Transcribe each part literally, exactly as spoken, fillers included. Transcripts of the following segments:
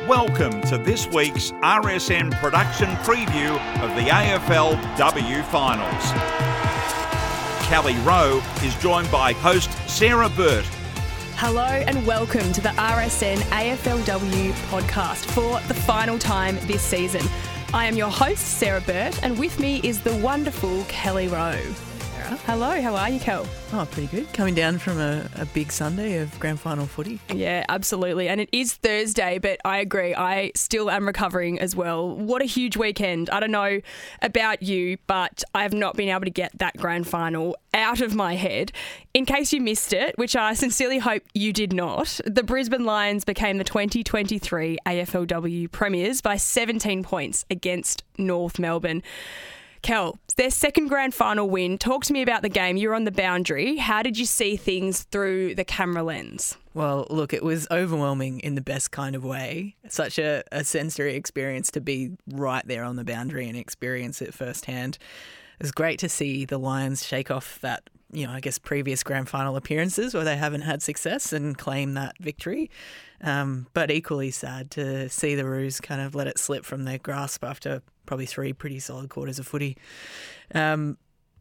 Welcome to this week's R S N production preview of the A F L W Finals. Kelly Rowe is joined by host Sarah Burt. Hello and welcome to the R S N A F L W podcast for the final time this season. I am your host, Sarah Burt, and with me is the wonderful Kelly Rowe. Hello, how are you, Kel? Oh, pretty good. Coming down from a, a big Sunday of grand final footy. Yeah, absolutely. And it is Thursday, but I agree. I still am recovering as well. What a huge weekend. I don't know about you, but I have not been able to get that grand final out of my head. In case you missed it, which I sincerely hope you did not, the Brisbane Lions became the twenty twenty-three A F L W premiers by seventeen points against North Melbourne. Kel, their second grand final win. Talk to me about the game. You were on the boundary. How did you see things through the camera lens? Well, look, it was overwhelming in the best kind of way. Such a, a sensory experience to be right there on the boundary and experience it firsthand. It was great to see the Lions shake off that, you know, I guess previous grand final appearances where they haven't had success and claim that victory. Um, but equally sad to see the Roos kind of let it slip from their grasp after probably three pretty solid quarters of footy. Um,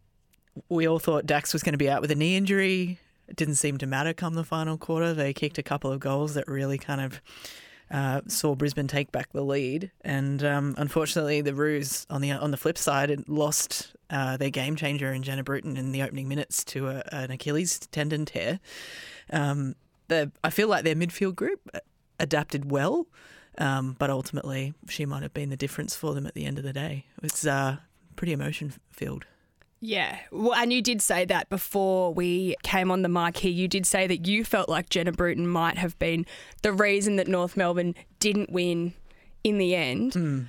we all thought Dax was going to be out with a knee injury. It didn't seem to matter come the final quarter. They kicked a couple of goals that really kind of uh, saw Brisbane take back the lead. And um, unfortunately, the Roos, on the on the flip side, had lost uh, their game changer in Jenna Bruton in the opening minutes to a, an Achilles tendon tear. Um, the, I feel like their midfield group adapted well. Um, but ultimately, she might have been the difference for them at the end of the day. It was uh, pretty emotion-filled. Yeah, well, and you did say that before we came on the mic here. You did say that you felt like Jenna Bruton might have been the reason that North Melbourne didn't win in the end. Mm.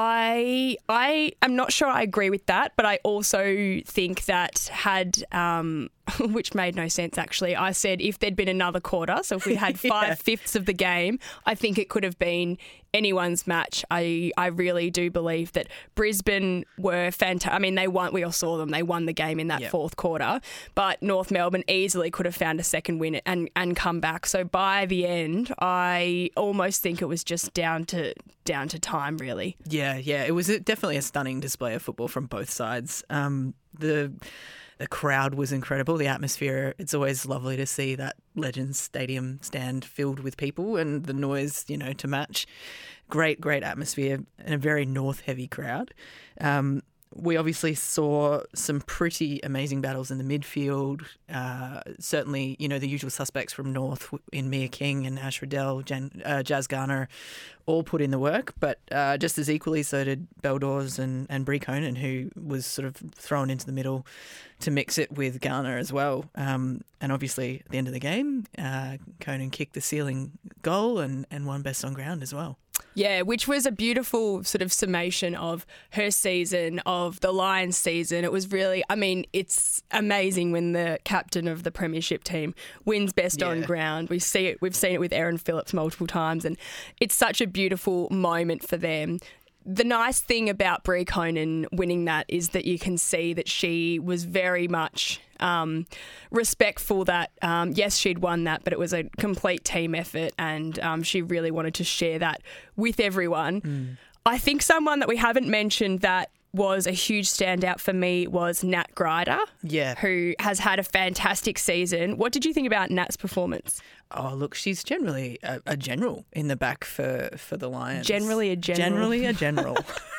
I I am not sure I agree with that, but I also think that had, um, which made no sense actually, I said if there'd been another quarter, so if we had five yeah. fifths of the game, I think it could have been anyone's match. I, I really do believe that Brisbane were fantastic. I mean, they won. We all saw them. They won the game in that yep. fourth quarter, but North Melbourne easily could have found a second win and, and come back. So by the end, I almost think it was just down to down to time, really. Yeah, yeah. It was a, definitely a stunning display of football from both sides. Um, the The crowd was incredible. The atmosphere, it's always lovely to see that Legends Stadium stand filled with people and the noise, you know, to match. Great, great atmosphere and a very North-heavy crowd. Um, we obviously saw some pretty amazing battles in the midfield. Uh, certainly, you know, the usual suspects from North in Mia King and Ash Riddell, Jan, uh, Jazz Garner, all put in the work, but uh, just as equally so did Beldors and, and Brie Conan, who was sort of thrown into the middle to mix it with Garner as well. Um, and obviously, at the end of the game, uh, Conan kicked the ceiling goal and, and won best on ground as well. Yeah, which was a beautiful sort of summation of her season, of the Lions season. It was really, I mean, it's amazing when the captain of the premiership team wins best yeah. on ground. We see it, we've seen it with Erin Phillips multiple times, and it's such a beautiful moment for them. The nice thing about Brie Conan winning that is that you can see that she was very much um, respectful that, um, yes, she'd won that, but it was a complete team effort and um, she really wanted to share that with everyone. Mm. I think someone that we haven't mentioned that was a huge standout for me was Nat Grider, yeah, who has had a fantastic season. What did you think about Nat's performance? Oh, look, she's generally a, a general in the back for, for the Lions. Generally a general. Generally a general.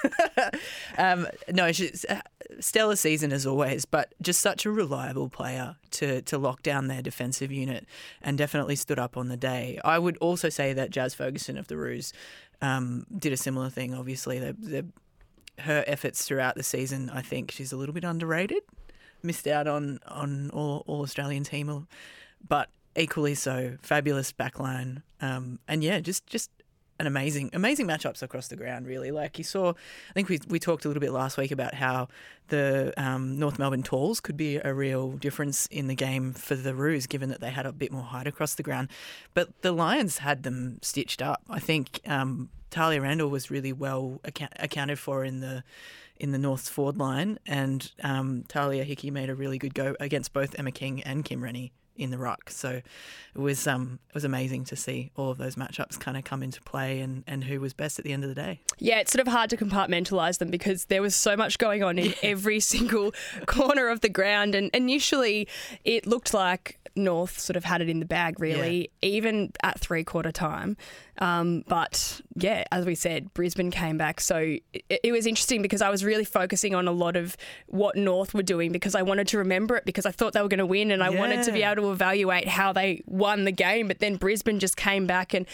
um, no, she's a stellar season as always, but just such a reliable player to, to lock down their defensive unit and definitely stood up on the day. I would also say that Jazz Ferguson of the Roos um, did a similar thing, obviously. They're, they're her efforts throughout the season, I think she's a little bit underrated. Missed out on on all, all Australian team, but equally so, fabulous backline. Um, and yeah, just just an amazing, amazing matchups across the ground, really. Like you saw, I think we we talked a little bit last week about how the um, North Melbourne talls could be a real difference in the game for the Roos, given that they had a bit more height across the ground. But the Lions had them stitched up. I think um, Talia Randall was really well account- accounted for in the in the North's forward line, and um, Talia Hickey made a really good go against both Emma King and Kim Rennie in the ruck. So it was um it was amazing to see all of those matchups kind of come into play and, and who was best at the end of the day. Yeah, it's sort of hard to compartmentalise them because there was so much going on in yeah. every single corner of the ground. And initially it looked like North sort of had it in the bag, really, yeah. even at three-quarter time. Um, but, yeah, as we said, Brisbane came back. So it, it was interesting because I was really focusing on a lot of what North were doing because I wanted to remember it because I thought they were going to win and I yeah. wanted to be able to evaluate how they won the game. But then Brisbane just came back, and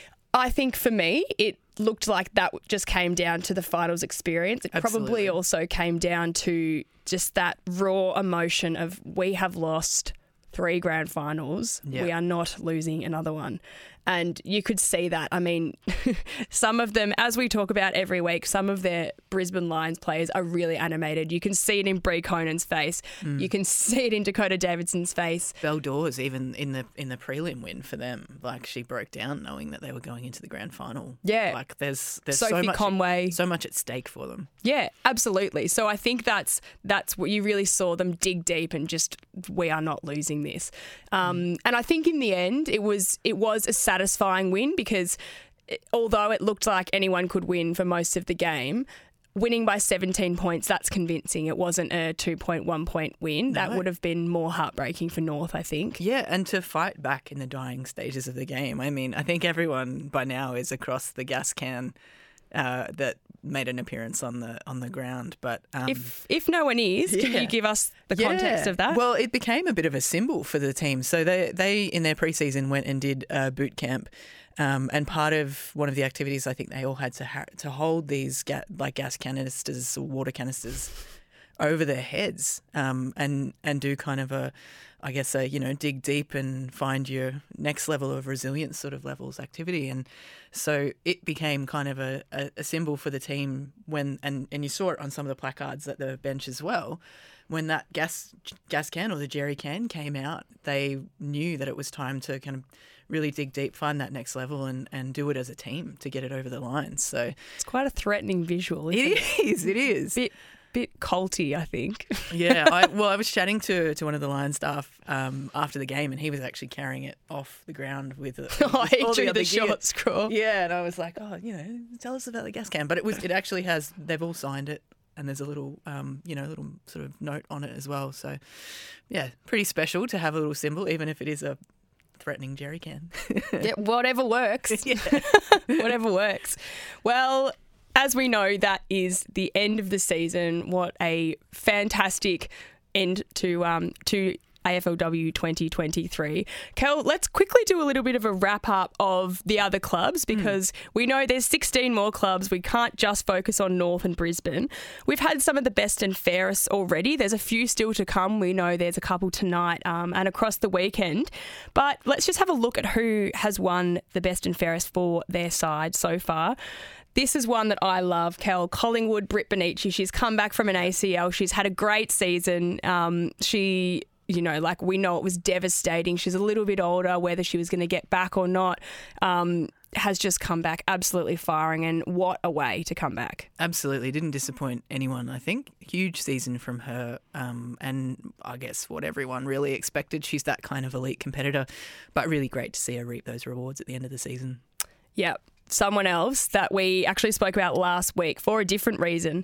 I think for me it looked like that just came down to the finals experience. It Absolutely. Probably also came down to just that raw emotion of we have lost three grand finals. Yep. We are not losing another one. And you could see that. I mean, some of them, as we talk about every week, some of their Brisbane Lions players are really animated. You can see it in Brie Conan's face. Mm. You can see it in Dakota Davidson's face. Belle Dawes, even in the in the prelim win for them, like she broke down knowing that they were going into the grand final. Yeah. Like there's there's Sophie so much Conway. so much at stake for them. Yeah, absolutely. So I think that's that's what you really saw them dig deep and just we are not losing this. Um, mm. And I think in the end it was it was a satisfying win because although it looked like anyone could win for most of the game, winning by seventeen points, that's convincing. It wasn't a two point one point win. No. That would have been more heartbreaking for North, I think. Yeah, and to fight back in the dying stages of the game. I mean, I think everyone by now is across the gas can uh, that made an appearance on the on the ground. But um, if if no one is, yeah. can you give us the yeah. context of that? Well, it became a bit of a symbol for the team. So they they in their preseason went and did uh, boot camp. Um, and part of one of the activities, I think they all had to ha- to hold these ga- like gas canisters or water canisters over their heads, um, and and do kind of a, I guess a you know dig deep and find your next level of resilience sort of levels activity, and so it became kind of a, a, a symbol for the team when and, and you saw it on some of the placards at the bench as well. When that gas gas can or the jerry can came out, they knew that it was time to kind of really dig deep, find that next level and, and do it as a team to get it over the line. So it's quite a threatening visual, isn't it? It is, it is. Bit, bit culty, I think. yeah, I, well, I was chatting to, to one of the Lion staff um, after the game and he was actually carrying it off the ground with, with oh, he all drew the, the short gear. scroll. Yeah, and I was like, oh, you know, tell us about the gas can. But it was it actually has, they've all signed it. And there's a little, um, you know, little sort of note on it as well. So, yeah, pretty special to have a little symbol, even if it is a threatening jerry can. yeah, whatever works. Yeah. Whatever works. Well, as we know, that is the end of the season. What a fantastic end to um to A F L W twenty twenty-three. Kel, let's quickly do a little bit of a wrap up of the other clubs because mm. we know there's sixteen more clubs. We can't just focus on North and Brisbane. We've had some of the best and fairest already. There's a few still to come. We know there's a couple tonight um, and across the weekend. But let's just have a look at who has won the best and fairest for their side so far. This is one that I love, Kel. Collingwood, Britt Benici. She's come back from an A C L. She's had a great season. Um, she... You know, like we know it was devastating. She's a little bit older, whether she was going to get back or not, um, has just come back absolutely firing. And what a way to come back. Absolutely. Didn't disappoint anyone, I think. Huge season from her. Um, and I guess what everyone really expected. She's that kind of elite competitor, but really great to see her reap those rewards at the end of the season. Yeah. Someone else that we actually spoke about last week for a different reason.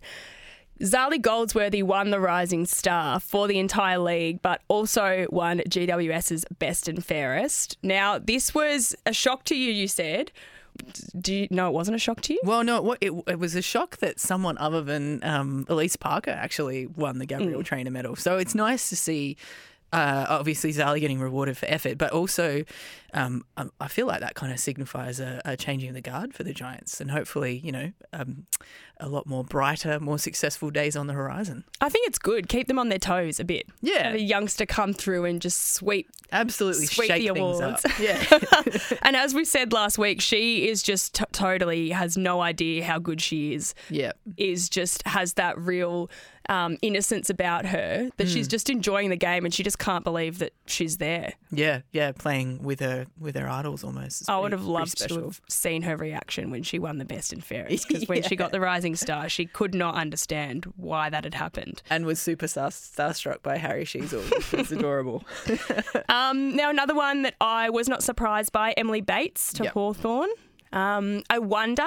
Zali Goldsworthy won the Rising Star for the entire league, but also won G W S's Best and Fairest. Now, this was a shock to you, you said. Do you know it wasn't a shock to you? Well, no, it, it was a shock that someone other than um, Elise Parker actually won the Gabrielle mm. Traynor medal. So it's nice to see Uh, obviously Zali getting rewarded for effort, but also um, I feel like that kind of signifies a, a changing of the guard for the Giants and hopefully, you know, um, a lot more brighter, more successful days on the horizon. I think it's good. Keep them on their toes a bit. Yeah. Have a youngster come through and just sweep Absolutely sweep shake the awards. Things up. Yeah. And as we said last week, she is just t- totally has no idea how good she is. Yeah. Is just has that real um, innocence about her that Mm. she's just enjoying the game and she just can't believe that she's there. Yeah, yeah, playing with her with her idols almost. It's I would pretty- have pretty loved to special. have seen her reaction when she won the Best and Fairest, because when she Yeah. got the Rising Star, she could not understand why that had happened. And was super star- starstruck by Harry Sheezel, which was adorable. Um, now, another one that I was not surprised by, Emily Bates to Yep. Hawthorn. Um, I wonder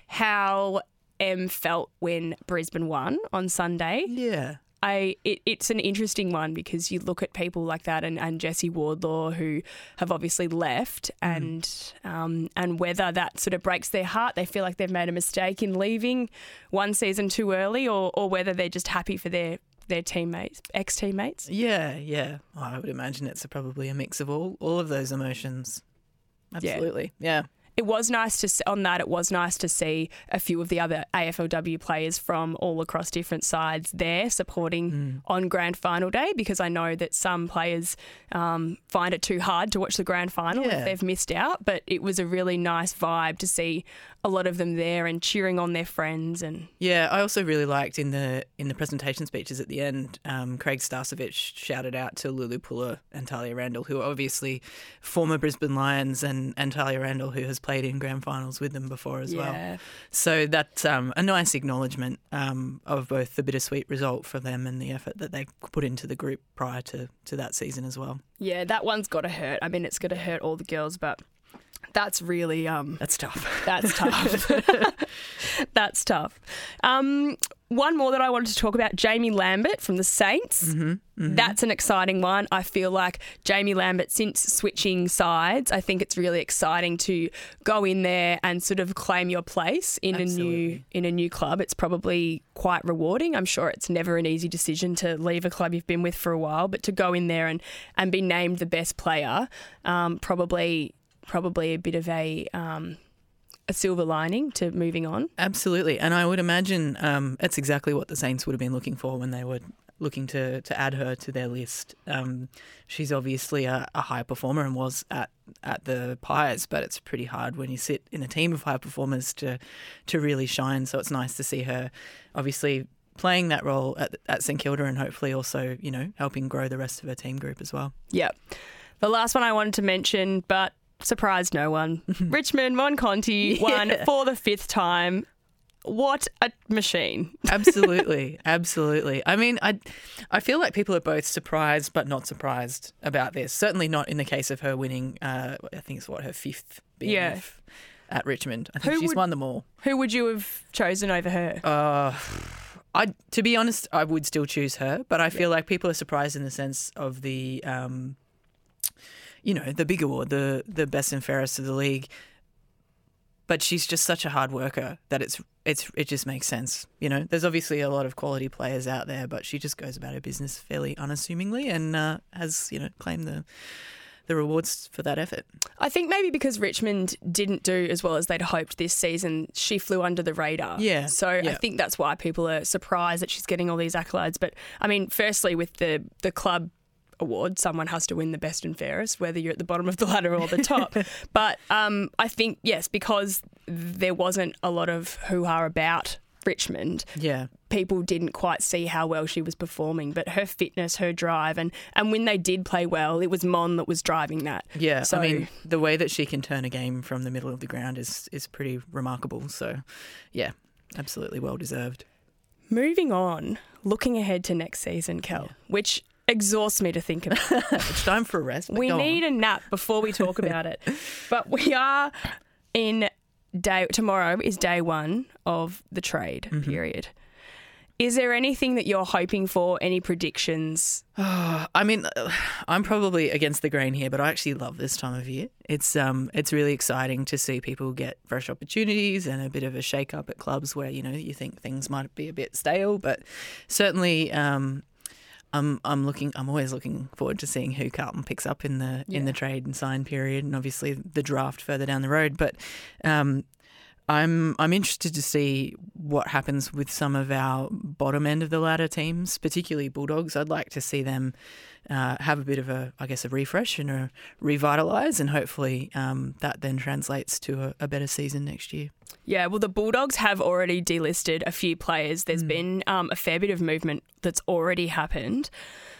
how Em felt when Brisbane won on Sunday. Yeah. I it, it's an interesting one because you look at people like that and, and Jessie Wardlaw who have obviously left and um, and whether that sort of breaks their heart, they feel like they've made a mistake in leaving one season too early, or, or whether they're just happy for their, their teammates, ex-teammates. Yeah, yeah. Oh, I would imagine it's a, probably a mix of all, all of those emotions. Absolutely. Yeah. It was nice to on that. It was nice to see a few of the other A F L W players from all across different sides there supporting Mm. on grand final day, because I know that some players um, find it too hard to watch the grand final Yeah. if they've missed out. But it was a really nice vibe to see a lot of them there and cheering on their friends. And Yeah, I also really liked in the in the presentation speeches at the end, um, Craig Starcevich shouted out to Lulu Puller and Talia Randall, who are obviously former Brisbane Lions, and, and Talia Randall, who has played in grand finals with them before as well. yeah, So that's um, a nice acknowledgement um, of both the bittersweet result for them and the effort that they put into the group prior to, to that season as well. yeah, that one's got to hurt. I mean, it's got to hurt all the girls, but that's really um, That's tough. That's tough. That's tough. Um, one more that I wanted to talk about, Jamie Lambert from the Saints. Mm-hmm, mm-hmm. That's an exciting one. I feel like Jamie Lambert, since switching sides, I think it's really exciting to go in there and sort of claim your place in a new Absolutely. in a new club. It's probably quite rewarding. I'm sure it's never an easy decision to leave a club you've been with for a while, but to go in there and, and be named the best player, um, probably probably a bit of a um, a silver lining to moving on. Absolutely. And I would imagine um, that's exactly what the Saints would have been looking for when they were looking to, to add her to their list. Um, she's obviously a, a high performer and was at, at the Pies, but it's pretty hard when you sit in a team of high performers to to really shine. So it's nice to see her obviously playing that role at, at St Kilda and hopefully also, you know, helping grow the rest of her team group as well. Yeah. The last one I wanted to mention, but surprised no one. Richmond Monconti won Yeah. for the fifth time. What a machine. Absolutely, absolutely. I mean, I, I feel like people are both surprised but not surprised about this. Certainly not in the case of her winning, uh, I think it's what, her fifth B N F at Richmond. I think Who she's would- won them all. Who would you have chosen over her? Uh, I, to be honest, I would still choose her, but I feel like people are surprised in the sense of the, um, you know, the big award, the the best and fairest of the league. But she's just such a hard worker that it's it's it just makes sense. You know, there's obviously a lot of quality players out there, but she just goes about her business fairly unassumingly and uh, has, you know, claimed the the rewards for that effort. I think maybe because Richmond didn't do as well as they'd hoped this season, she flew under the radar. Yeah, So I yeah. think that's why people are surprised that she's getting all these accolades. But I mean, firstly, with the the club award, someone has to win the best and fairest, whether you're at the bottom of the ladder or the top. But um, I think, yes, because there wasn't a lot of hoo-ha about Richmond, Yeah. people didn't quite see how well she was performing. But her fitness, her drive, and, and when they did play well, it was Mon that was driving that. Yeah, So- I mean, the way that she can turn a game from the middle of the ground is is pretty remarkable. So, yeah, absolutely well deserved. Moving on, looking ahead to next season, Kel, which exhausts me to think about. It's time for a rest. but We go need on. a nap before we talk about it. But we are in day, tomorrow is day one of the trade Mm-hmm. period. Is there anything that you're hoping for? Any predictions? I mean, uh, I'm probably against the grain here, but I actually love this time of year. It's um, it's really exciting to see people get fresh opportunities and a bit of a shake up at clubs where, you know, you think things might be a bit stale, but certainly. Um, I'm I'm looking. I'm always looking forward to seeing who Carlton picks up in the Yeah. in the trade and sign period, and obviously the draft further down the road. But um, I'm I'm interested to see what happens with some of our bottom end of the ladder teams, particularly Bulldogs. I'd like to see them uh, have a bit of a, I guess, a refresh and a revitalise, and hopefully um, that then translates to a, a better season next year. Yeah, well, the Bulldogs have already delisted a few players. There's mm. been um, a fair bit of movement that's already happened.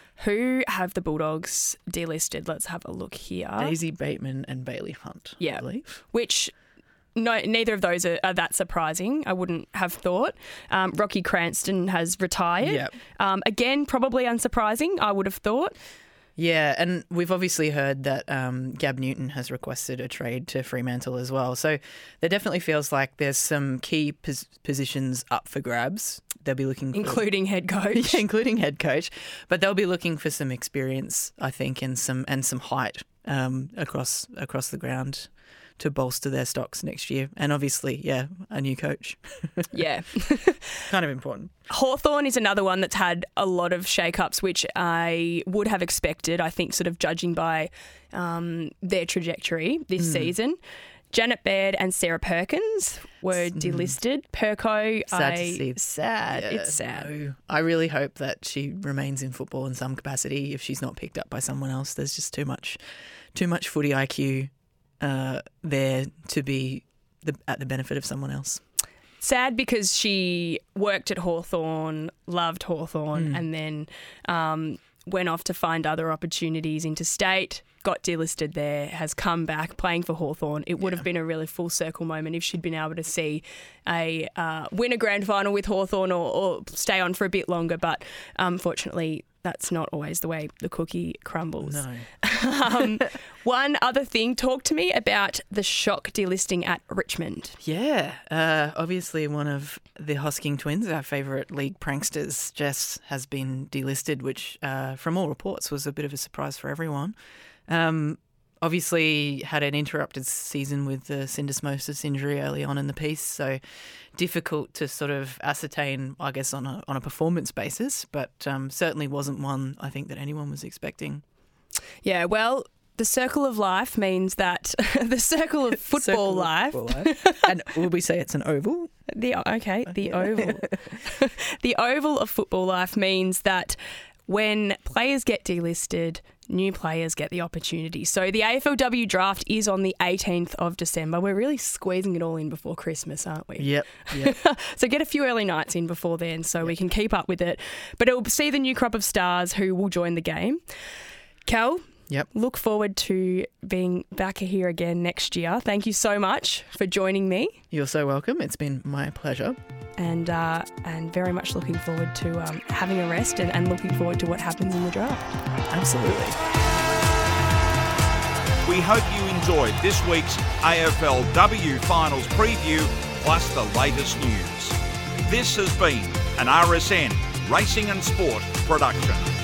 Who have the Bulldogs delisted? Let's have a look here. Daisy Bateman and Bailey Hunt, yeah, I believe. Which... No, neither of those are, are that surprising. I wouldn't have thought. Um, Rocky Cranston has retired. Yep. Um, again, probably unsurprising, I would have thought. Yeah, and we've obviously heard that um, Gab Newton has requested a trade to Fremantle as well. So there definitely feels like there's some key pos- positions up for grabs. They'll be looking for... Including head coach. Yeah, including head coach. But they'll be looking for some experience, I think, and some and some height um, across across the ground to bolster their stocks next year. And obviously, yeah, a new coach. Yeah. Kind of important. Hawthorn is another one that's had a lot of shake-ups, which I would have expected, I think, sort of judging by um, their trajectory this mm. season. Janet Baird and Sarah Perkins were delisted. Perko, sad I, to see. Sad. Yeah, it's sad. No. I really hope that she remains in football in some capacity if she's not picked up by someone else. There's just too much, too much footy I Q Uh, there to be the, at the benefit of someone else. Sad because she worked at Hawthorn, loved Hawthorn, mm. and then um, went off to find other opportunities interstate, got delisted there, has come back playing for Hawthorn. It would yeah. have been a really full circle moment if she'd been able to see a uh, win a grand final with Hawthorn or, or stay on for a bit longer, but unfortunately that's not always the way the cookie crumbles. No. um, one other thing, talk to me about the shock delisting at Richmond. Yeah, uh, obviously one of the Hosking twins, our favourite league pranksters, Jess, has been delisted, which uh, from all reports was a bit of a surprise for everyone. Um, obviously had an interrupted season with the syndesmosis injury early on in the piece, so difficult to sort of ascertain, I guess, on a on a performance basis, but um, certainly wasn't one I think that anyone was expecting. Yeah, well, the circle of life means that the circle of football circle life. Of football life. And will we say it's an oval? The okay, the oval. The oval of football life means that when players get delisted, new players get the opportunity. So the A F L W draft is on the eighteenth of December. We're really squeezing it all in before Christmas, aren't we? Yep. yep. So get a few early nights in before then so yep. we can keep up with it. But it will see the new crop of stars who will join the game. Cal, yep. look forward to being back here again next year. Thank you so much for joining me. You're so welcome. It's been my pleasure. And uh, and very much looking forward to um, having a rest and, and looking forward to what happens in the draft. Absolutely. We hope you enjoyed this week's A F L W Finals preview plus the latest news. This has been an R S N Racing and Sport production.